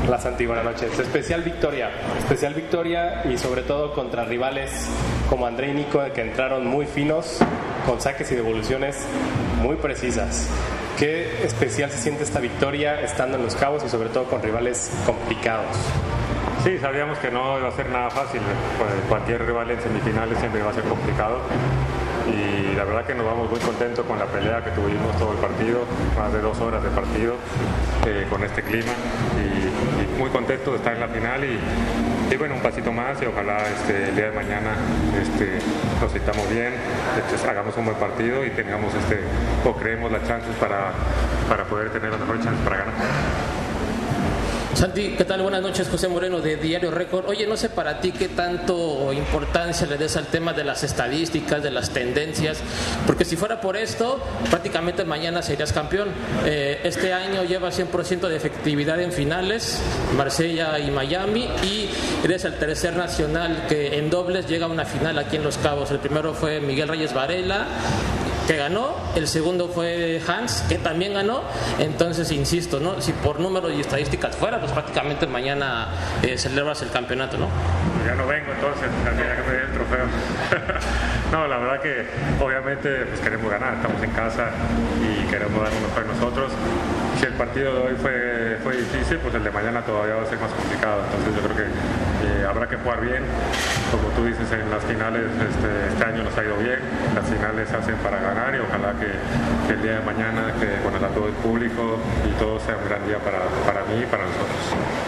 La Santi, buenas noches. Especial victoria y sobre todo contra rivales como André y Nico, que entraron muy finos, con saques y devoluciones muy precisas. ¿Qué especial se siente esta victoria estando en Los Cabos y sobre todo con rivales complicados? Sí, sabíamos que no iba a ser nada fácil, pues cualquier rival en semifinales siempre va a ser complicado. Y la verdad que nos vamos muy contentos con la pelea que tuvimos todo el partido, más de 2 horas de partido con este clima y muy contentos de estar en la final y bueno, un pasito más y ojalá el día de mañana nos sintamos bien, hagamos un buen partido y tengamos o creemos las chances para poder tener las mejores chances para ganar. Santi, ¿qué tal? Buenas noches, José Moreno de Diario Récord. Oye, no sé para ti qué tanto importancia le des al tema de las estadísticas, de las tendencias, porque si fuera por esto, prácticamente mañana serías campeón. Este año llevas 100% de efectividad en finales, Marsella y Miami, y eres el tercer nacional que en dobles llega a una final aquí en Los Cabos. El primero fue Miguel Reyes Varela, que ganó, el segundo fue Hans, que también ganó. Entonces, insisto, ¿no? Si por números y estadísticas fuera, pues prácticamente mañana celebras el campeonato, ¿no? Ya no vengo entonces, ya que me den el trofeo. No, la verdad que obviamente pues queremos ganar, estamos en casa y queremos dar lo mejor nosotros. Si el partido de hoy fue difícil, pues el de mañana todavía va a ser más complicado. Entonces yo creo que habrá que jugar bien. Como tú dices, en las finales este año nos ha ido bien. Las finales se hacen para ganar y ojalá que el día de mañana, que bueno, a todo el público y todo sea un gran día para mí y para nosotros.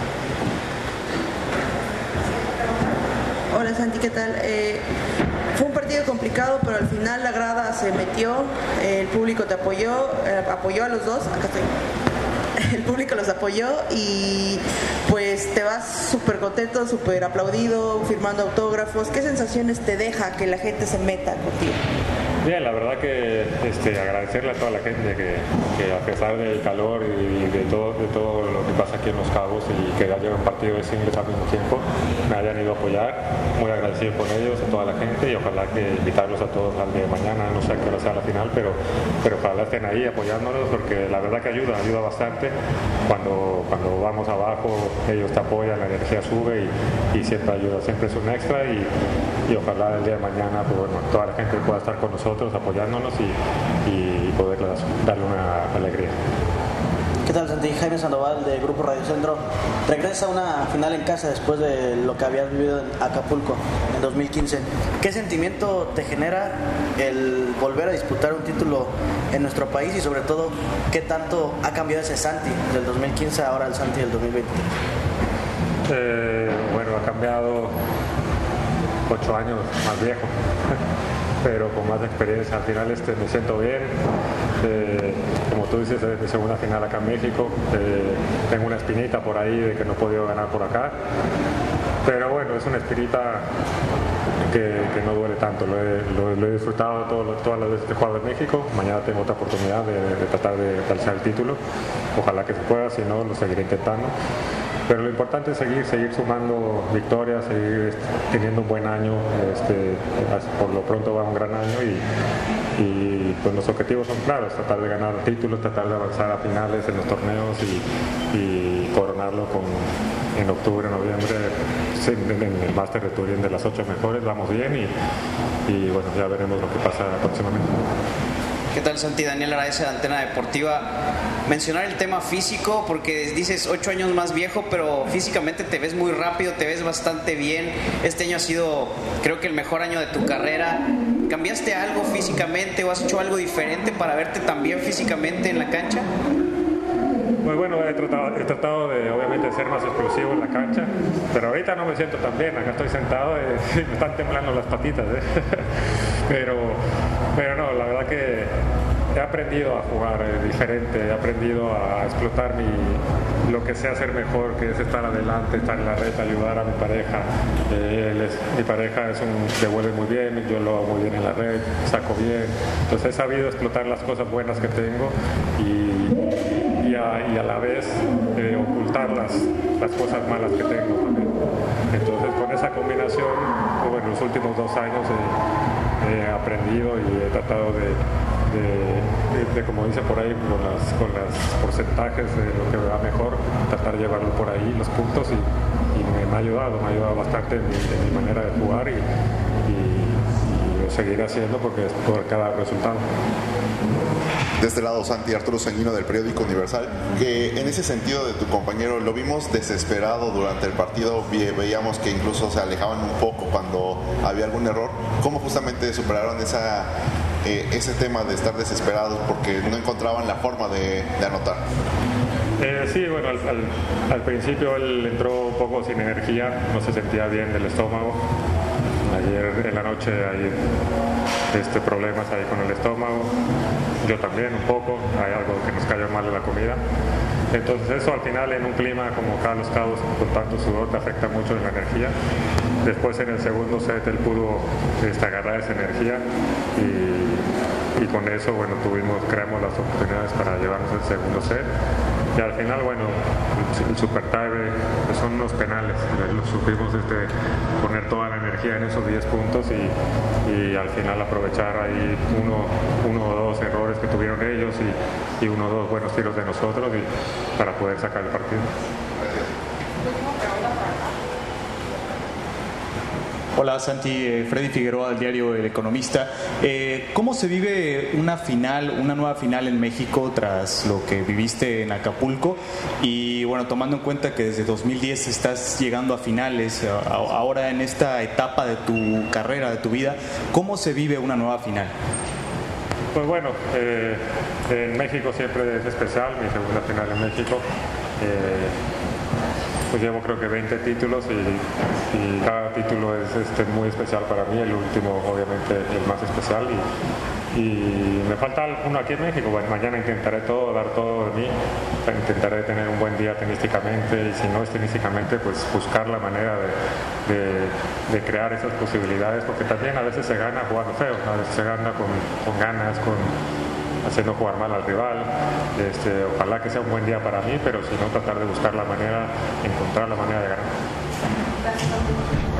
Hola Santi, ¿qué tal? Fue un partido complicado, pero al final la grada se metió, el público te apoyó a los dos, acá estoy. El público los apoyó y pues te vas súper contento, súper aplaudido, firmando autógrafos. ¿Qué sensaciones te deja que la gente se meta contigo? Bien, la verdad que agradecerle a toda la gente que a pesar del calor y de todo lo que pasa aquí en Los Cabos y que ya llevan partido de singles al mismo tiempo, me hayan ido a apoyar, muy agradecido con ellos, a toda la gente y ojalá que invitarlos a todos al día de mañana, no sé a qué hora sea la final, pero ojalá estén ahí apoyándonos porque la verdad que ayuda bastante. Cuando vamos abajo ellos te apoyan, la energía sube y siempre ayuda, siempre es un extra y ojalá el día de mañana pues, bueno, toda la gente pueda estar con nosotros apoyándonos y poder darle una alegría. ¿Qué tal, Santi? Jaime Sandoval de Grupo Radio Centro. Regresa a una final en casa después de lo que habías vivido en Acapulco en 2015. ¿Qué sentimiento te genera el volver a disputar un título en nuestro país y sobre todo qué tanto ha cambiado ese Santi del 2015 ahora al Santi del 2020? Bueno, ha cambiado 8 años más viejo. Pero con más experiencia. Al final me siento bien, como tú dices, es mi segunda final acá en México, tengo una espinita por ahí de que no he podido ganar por acá, pero bueno, es una espinita que no duele tanto, lo he disfrutado todas las veces que he jugado en México. Mañana tengo otra oportunidad de tratar de alzar el título, ojalá que se pueda, si no lo seguiré intentando. Pero lo importante es seguir sumando victorias, seguir teniendo un buen año. Por lo pronto va un gran año y pues los objetivos son claros: tratar de ganar títulos, tratar de avanzar a finales en los torneos y coronarlo en octubre, noviembre, en el Master de Turín de las 8 mejores. Vamos bien y bueno, ya veremos lo que pasa próximamente. ¿Qué tal, Santi? Daniel Araiza de Antena Deportiva. Mencionar el tema físico, porque dices 8 años más viejo, pero físicamente te ves muy rápido, te ves bastante bien. Este año ha sido, creo que el mejor año de tu carrera. ¿Cambiaste algo físicamente o has hecho algo diferente para verte tan bien físicamente en la cancha? Muy bueno, he tratado de obviamente ser más explosivo en la cancha, pero ahorita no me siento tan bien, acá estoy sentado y me están temblando las patitas, pero no, la verdad que he aprendido a jugar diferente, he aprendido a explotar lo que sé hacer mejor, que es estar adelante, estar en la red, ayudar a mi pareja. Mi pareja devuelve muy bien, yo lo hago muy bien en la red, saco bien, entonces he sabido explotar las cosas buenas que tengo y a la vez ocultar las cosas malas que tengo también. Entonces con esa combinación, en los últimos 2 años he aprendido y he tratado como dice por ahí, con los porcentajes de lo que va mejor, tratar de llevarlo por ahí, los puntos, y me ha ayudado bastante en mi manera de jugar y lo seguiré haciendo porque es por cada resultado. De este lado, Santi, Arturo Sanguino del periódico Universal, que en ese sentido de tu compañero lo vimos desesperado durante el partido, veíamos que incluso se alejaban un poco cuando había algún error. ¿Cómo justamente superaron ese tema de estar desesperados porque no encontraban la forma de anotar? Sí, bueno, al principio él entró un poco sin energía, no se sentía bien del estómago. Ayer en la noche hay problemas ahí con el estómago, yo también un poco, hay algo que nos cayó mal en la comida. Entonces eso al final en un clima como acá Los Cabos con tanto sudor te afecta mucho en la energía. Después en el segundo set él pudo agarrar esa energía y con eso, bueno, creamos las oportunidades para llevarnos el segundo set. Y al final, bueno, el super tie son unos penales. Supimos poner toda la energía en esos 10 puntos y al final aprovechar ahí uno o dos errores que tuvieron ellos y uno o dos buenos tiros de nosotros para poder sacar el partido. Hola Santi, Freddy Figueroa del diario El Economista. ¿Cómo se vive una nueva final en México tras lo que viviste en Acapulco? Y bueno, tomando en cuenta que desde 2010 estás llegando a finales, ahora en esta etapa de tu carrera, de tu vida, ¿cómo se vive una nueva final? Pues bueno, en México siempre es especial, mi segunda final en México. Pues llevo creo que 20 títulos y cada título es muy especial para mí, el último obviamente el más especial y me falta uno aquí en México. Bueno, mañana intentaré dar todo de mí, intentaré tener un buen día tenísticamente y si no es tenísticamente pues buscar la manera de crear esas posibilidades, porque también a veces se gana jugando feo, a veces se gana con ganas, haciendo jugar mal al rival. Ojalá que sea un buen día para mí, pero si no, tratar de buscar encontrar la manera de ganar.